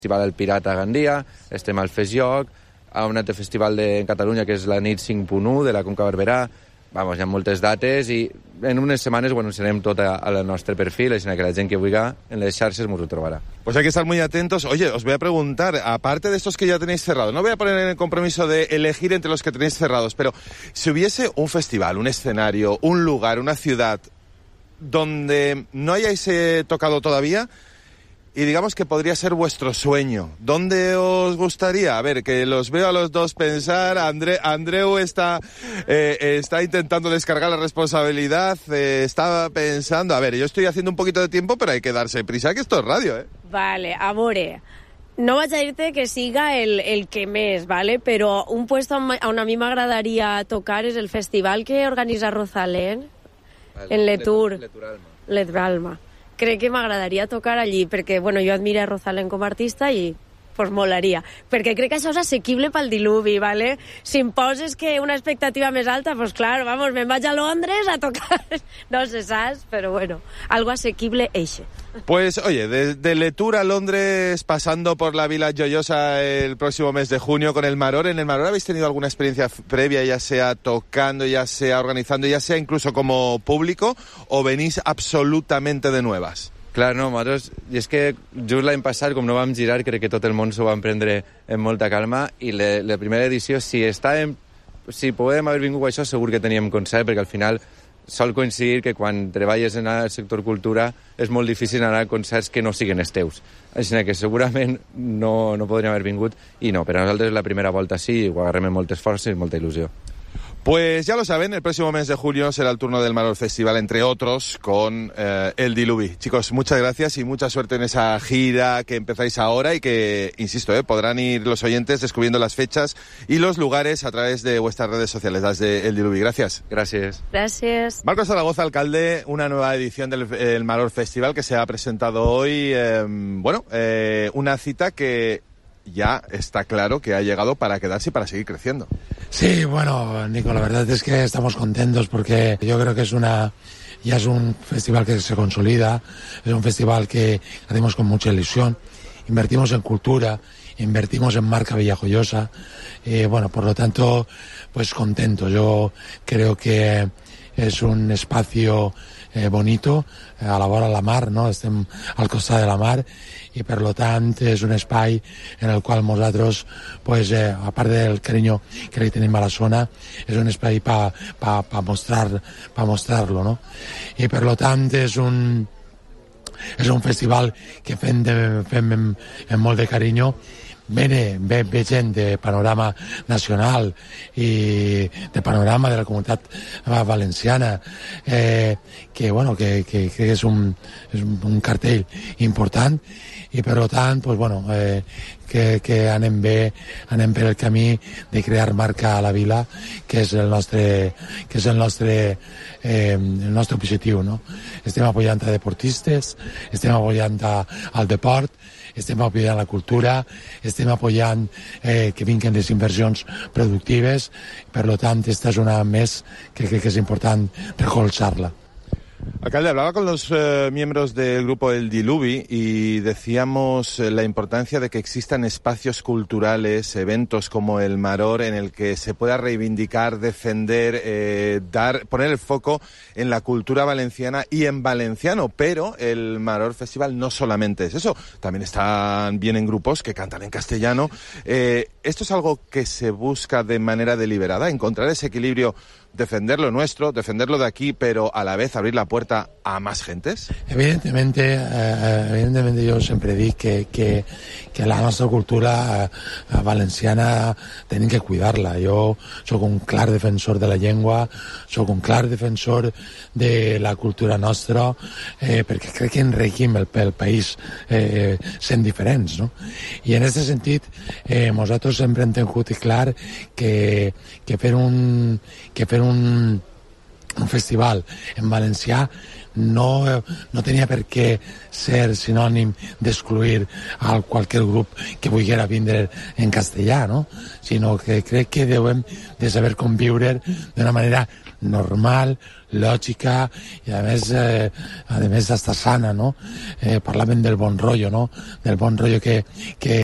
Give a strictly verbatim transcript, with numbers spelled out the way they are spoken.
Festival El Pirata a Gandia, estem al Fes Joc, a un altre festival de Catalunya que és la nit cinc punt u de la Conca Barberà. Vamos, hi ha moltes dates i en unes setmanes ho anunciarem tot al nostre perfil, així que la gent que vulgui en les xarxes ens ho trobarà. Pues hay que estar muy atentos. Oye, os voy a preguntar, aparte de estos que ya tenéis cerrados, no voy a poner en el compromiso de elegir entre los que tenéis cerrados, pero si hubiese un festival, un escenario, un lugar, una ciudad donde no hayáis eh, tocado todavía, y digamos que podría ser vuestro sueño, ¿dónde os gustaría? A ver, que los veo a los dos pensar. André, Andreu está, eh, está intentando descargar la responsabilidad, eh, estaba pensando... A ver, yo estoy haciendo un poquito de tiempo, pero hay que darse prisa, que esto es radio, ¿eh? Vale, a veure, no vaig a dir-te que siga el, el que més, ¿vale? Però un puesto on a mi m'agradaria tocar és el festival que organitza Rosalén en Letur, Leturalma. Crec que m'agradaria tocar allí, perquè bueno, jo admiro a Rosalén com a artista i pues molaria, perquè crec que això és assequible pel diluvi, ¿vale? Si em poses que una expectativa més alta, pues claro, vamos, me'n vaig a Londres a tocar, no sé, saps? Però bueno, algo asequible eixe. Pues oye, de, de Letur a Londres, pasando por la Vila Joyosa el próximo mes de junio con el Maror. ¿En el Maror habéis tenido alguna experiencia previa, ya sea tocando, ya sea organizando, ya sea incluso como público, o venís absolutamente de nuevas? Clar, no, nosaltres, i és que just l'any passat, com no vam girar, crec que tot el món s'ho vam prendre en molta calma, i le, la primera edició, si estàvem, si podem haver vingut a això, segur que teníem concert, perquè al final sol coincidir que quan treballes en el sector cultura és molt difícil anar a concerts que no siguin els teus. Així que segurament no, no podríem haver vingut, i no, per a nosaltres la primera volta sí, ho agarrem amb moltes forces i molta il·lusió. Pues ya lo saben, el próximo mes de julio será el turno del Maror Festival, entre otros, con eh, El Diluvi. Chicos, muchas gracias y mucha suerte en esa gira que empezáis ahora y que, insisto, eh, podrán ir los oyentes descubriendo las fechas y los lugares a través de vuestras redes sociales, las de El Diluvi. Gracias. Gracias. Gracias. Marcos Zaragoza, alcalde, una nueva edición del el Maror Festival que se ha presentado hoy. Eh, bueno, eh, una cita que ya está claro que ha llegado para quedarse y para seguir creciendo. Sí, bueno, Nico, la verdad es que estamos contentos porque yo creo que es una ya es un festival que se consolida, es un festival que hacemos con mucha ilusión, invertimos en cultura, invertimos en marca Villajoyosa, y bueno, por lo tanto, pues contento. Yo creo que es un espacio eh, bonito, eh, a la vora de la mar, no? Estem al costat de la mar i per lo tant és un espai en el qual nosaltres, pues, eh, a part del carinyo que li tenim a la zona, és un espai per pa, pa mostrar, pa mostrar-lo, no? I per lo tant és un és un festival que fem, de, fem amb, amb molt de carinyo. Ve, ve, ve gent de panorama nacional i de panorama de la comunitat valenciana, eh, que, bueno, que, que, que és, un, és un cartell important i per tant, pues, bueno, eh, que, que anem bé, anem per el camí de crear marca a la vila, que és el nostre, que és el nostre, eh, el nostre objectiu, no? Estem apoyant a deportistes, estem apoyant a, al deport, estem apoyant la cultura, estem apoyant eh, que vinguin les inversions productives, per tant, esta és una més que crec que és important recolzar-la. Alcalde, hablaba con los eh, miembros del grupo El Diluvi y decíamos eh, la importancia de que existan espacios culturales, eventos como el Maror, en el que se pueda reivindicar, defender, eh, dar, poner el foco en la cultura valenciana y en valenciano, pero el Maror Festival no solamente es eso, también están bien en grupos que cantan en castellano. Eh, ¿Esto es algo que se busca de manera deliberada, encontrar ese equilibrio, defender lo nuestro, defender lo de aquí, pero a la vez abrir la puerta a más gentes? Evidentemente, eh, evidentemente yo sempre dic que, que, que la nostra cultura eh, valenciana tenim que cuidar-la. Jo sóc un clar defensor de la llengua, sóc un clar defensor de la cultura nostra, eh, perquè crec que enriquim el, el país eh, sent diferents, no? I en aquest sentit, eh, nosaltres sempre hem tingut clar que, que fer un... que fer un, un festival en valencià no, no tenia per què ser sinònim d'excluir a qualsevol grup que volguera vindre en castellà, no? Sinó que crec que devem de saber conviure d'una manera normal, lògica i a més, eh, a més hasta sana, no? Eh, parlaven del bon rotllo, no? Del bon rotllo que, que